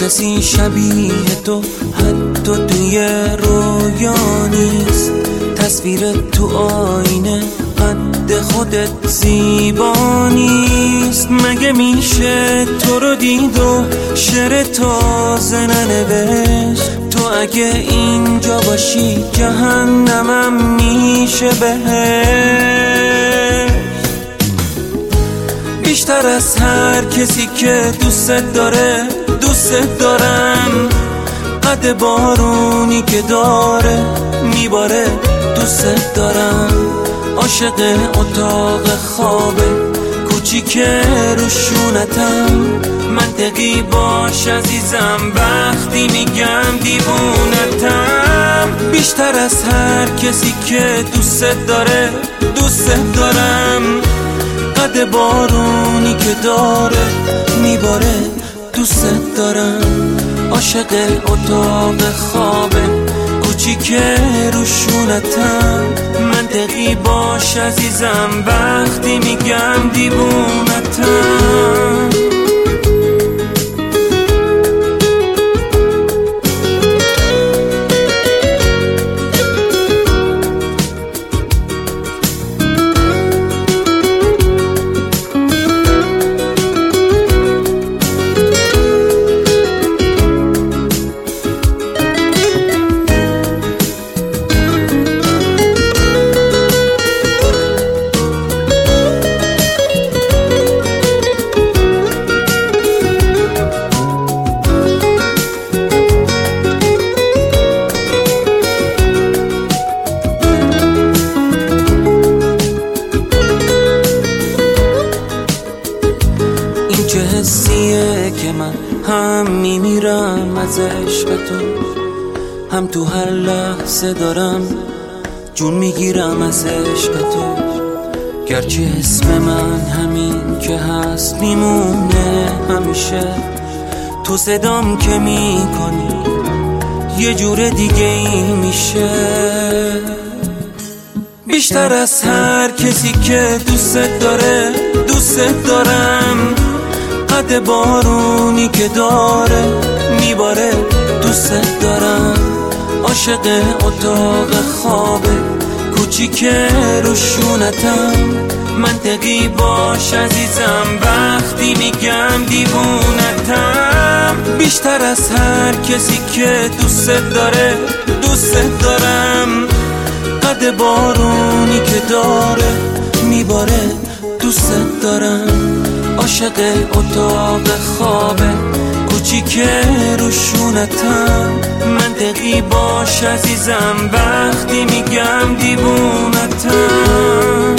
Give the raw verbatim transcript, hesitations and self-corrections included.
کسی شبیه تو حتی توی رویا نیست. تصویر تو آینه قد خودت زیبا نیست. مگه میشه تو رو دید و شعر تازه ننوشت؟ تو اگه اینجا باشی جهنمم میشه بهشت. بیشتر از هر کسی که دوست داره دوست دارم. قد بارونی که داره میباره دوست دارم. عاشق اتاق خوابه کوچیک روشونتم. منطقی باش عزیزم وقتی میگم دیوونتم. بیشتر از هر کسی که دوست داره دوست دارم. قد بارونی که داره میباره دوست دارم. عاشق اتاق خوابه کوچیک روشونتم. منطقی باش عزیزم وقتی میگم دیوونتم. چه حسیه که من هم میمیرم از عشق تو، هم تو هر لحظه دارم جون میگیرم از عشق تو. گرچه اسم من همین که هست میمونه همیشه، تو صدام که میکنی یه جور دیگه ای میشه. بیشتر از هر کسی که دوست داره دوست دارم. قد بارونی که داره میباره دوست دارم. عاشق اتاق خوابه کوچیک روشونتم. منطقی باش عزیزم وقتی میگم دیوونتم. بیشتر از هر کسی که دوست داره دوست دارم. قد بارونی که داره میباره دوست دارم. عاشق اتاق خوابه کوچیک روشونتم. منطقی باش عزیزم وقتی میگم دیوونتم.